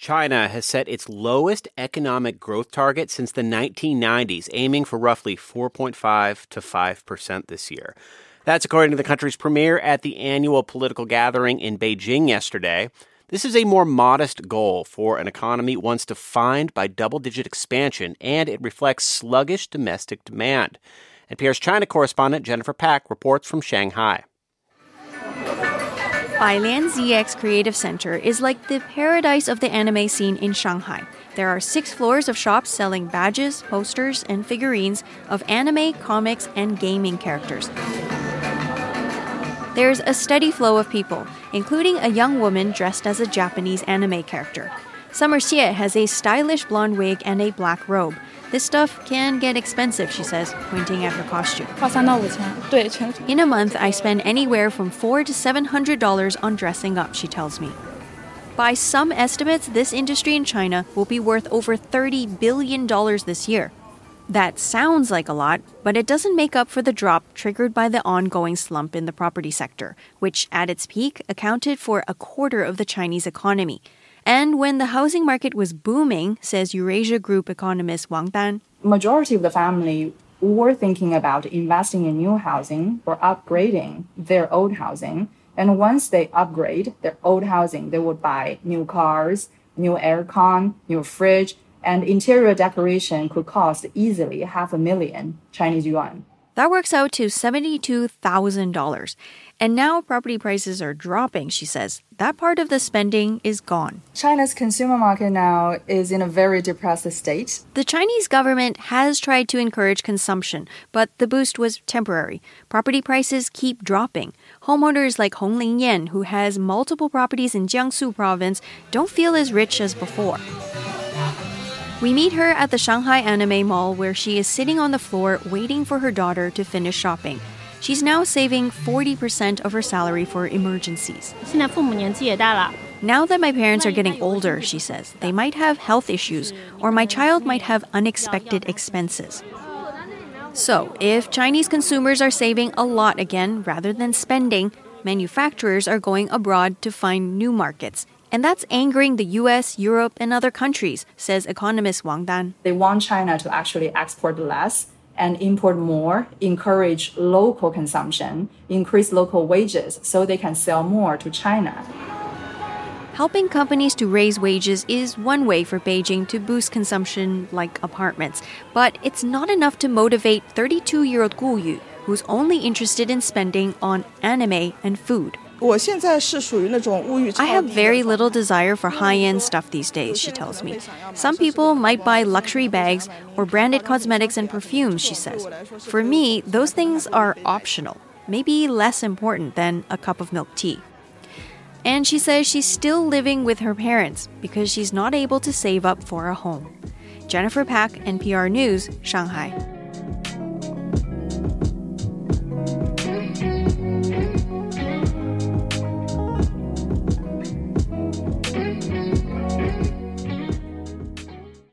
China has set its lowest economic growth target since the 1990s, aiming for roughly 4.5 to 5% this year. That's according to the country's premier at the annual political gathering in Beijing yesterday. This is a more modest goal for an economy once defined by double-digit expansion, and it reflects sluggish domestic demand. NPR's China correspondent Jennifer Pak reports from Shanghai. Bailian ZX Creative Center is like the paradise of the anime scene in Shanghai. There are 6 floors of shops selling badges, posters, and figurines of anime, comics, and gaming characters. There's a steady flow of people, including a young woman dressed as a Japanese anime character. Summer Xie has a stylish blonde wig and a black robe. This stuff can get expensive, she says, pointing at her costume. In a month, I spend anywhere from $400 to $700 on dressing up, she tells me. By some estimates, this industry in China will be worth over $30 billion this year. That sounds like a lot, but it doesn't make up for the drop triggered by the ongoing slump in the property sector, which at its peak accounted for a quarter of the Chinese economy. And when the housing market was booming, says Eurasia Group economist Wang Dan, majority of the family were thinking about investing in new housing or upgrading their old housing. And once they upgrade their old housing, they would buy new cars, new aircon, new fridge, and interior decoration could cost easily $500,000 Chinese yuan. That works out to $72,000. And now property prices are dropping, she says. That part of the spending is gone. China's consumer market now is in a very depressed state. The Chinese government has tried to encourage consumption, but the boost was temporary. Property prices keep dropping. Homeowners like Hong Lingyan, who has multiple properties in Jiangsu province, don't feel as rich as before. We meet her at the Shanghai Anime Mall, where she is sitting on the floor waiting for her daughter to finish shopping. She's now saving 40% of her salary for emergencies. Now that my parents are getting older, she says, they might have health issues, or my child might have unexpected expenses. So, if Chinese consumers are saving a lot again rather than spending, manufacturers are going abroad to find new markets. And that's angering the US, Europe, and other countries, says economist Wang Dan. They want China to actually export less and import more, encourage local consumption, increase local wages so they can sell more to China. Helping companies to raise wages is one way for Beijing to boost consumption like apartments. But it's not enough to motivate 32-year-old Gu Yu, who's only interested in spending on anime and food. I have very little desire for high-end stuff these days, she tells me. Some people might buy luxury bags or branded cosmetics and perfumes, she says. For me, those things are optional, maybe less important than a cup of milk tea. And she says she's still living with her parents because she's not able to save up for a home. Jennifer Pak, NPR News, Shanghai.